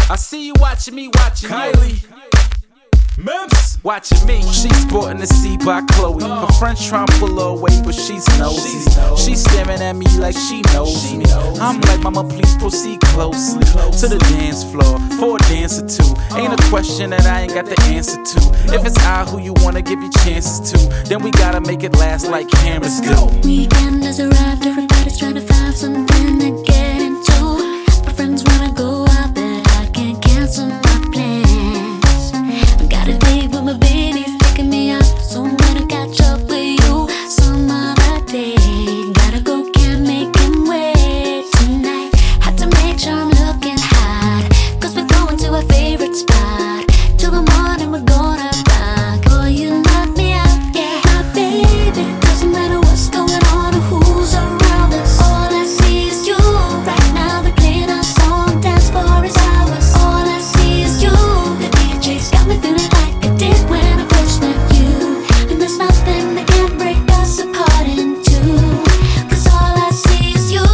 I see you watching me, watching Kylie. Memphis. watching me. She's sporting the C by Chloe. Her friends trying to pull her away, but she's nosy. She's staring at me like she knows me. I'm like, mama, please proceed closely to the dance floor for a dance or two. Ain't a question that I ain't got the answer to. If it's I who you wanna give your chances to, then we gotta make it last like cameras do. Weekend has arrived, everybody's trying to find something to get into. My friends wanna go out, but I can't cancel my plans. I got a date with my baby's taking me out, so I'm gonna catch up with you some other day. Gotta go, can't make him wait tonight. Had to make sure I'm looking hot, cause we're going to our favorite spot. Till the morning we're gonna rock. Boy, you knock me out, yeah. My baby, doesn't matter what's going on or who's around us. All I see is you. Right now they're playing our song, dance floor is ours. All I see is you. The DJ's got me feeling like I did when I first met you. And there's nothing that can break us apart in two, cause all I see is you.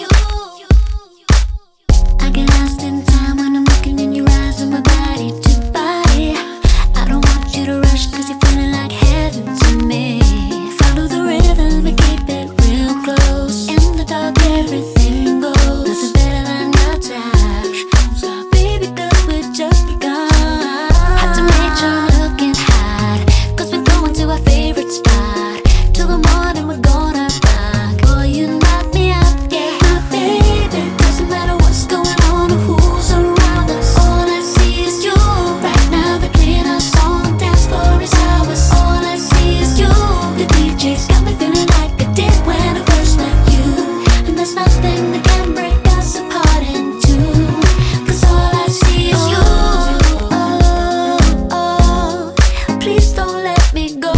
I get lost in time when I'm looking in your eyes and my body to body. I don't want you to rush cause you're feeling like heaven to me. Follow the rhythm and keep it real close. In the dark everything goes. Nothing better than your touch. So baby girl, we're just begun. Had to make sure I'm looking hot, cause we're going to our favorite spot. Till the morning we're gonna rock. Boy, you knock me out, yeah. My baby, doesn't matter what's going on or who's around us. All I see is you. Right now they're playing our song, dance floor is ours. All I see is you. The DJ's got me feeling like I did when I first met you. And there's nothing that can break us apart in two, cause all I see is you. Oh, please don't let me go.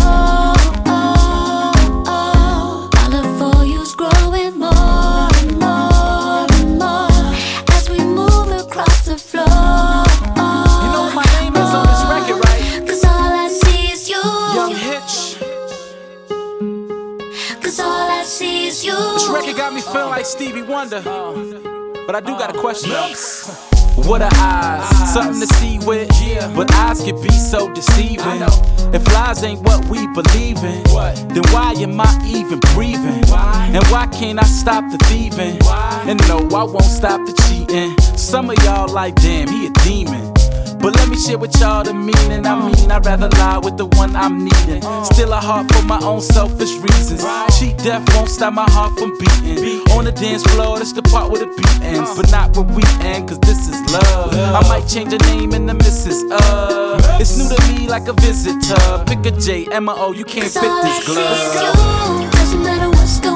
My love for you's growing more and more and more as we move across the floor. You know what my name is on this record, right? Cause all I see is you. Young Hitch. Cause all I see is you. This record got me feeling like Stevie Wonder. But I do got a question though. What are eyes? Something to see with, but eyes can be so deceiving. If lies ain't what we believe in, then why am I even breathing? And why can't I stop the thieving? And no, I won't stop the cheating. Some of y'all like, damn, he a demon. But let me share with y'all the meaning. I mean, I'd rather lie with the one I'm needing. Still a heart for my own selfish reasons. Cheat death won't stop my heart from beating. On the dance floor, that's the part where the beat ends. But not where we end, cause this is love. I might change her name in the Mrs. It's new to me like a visitor. Pick a J, M-O, you can't fit this glove. Doesn't matter what's going on.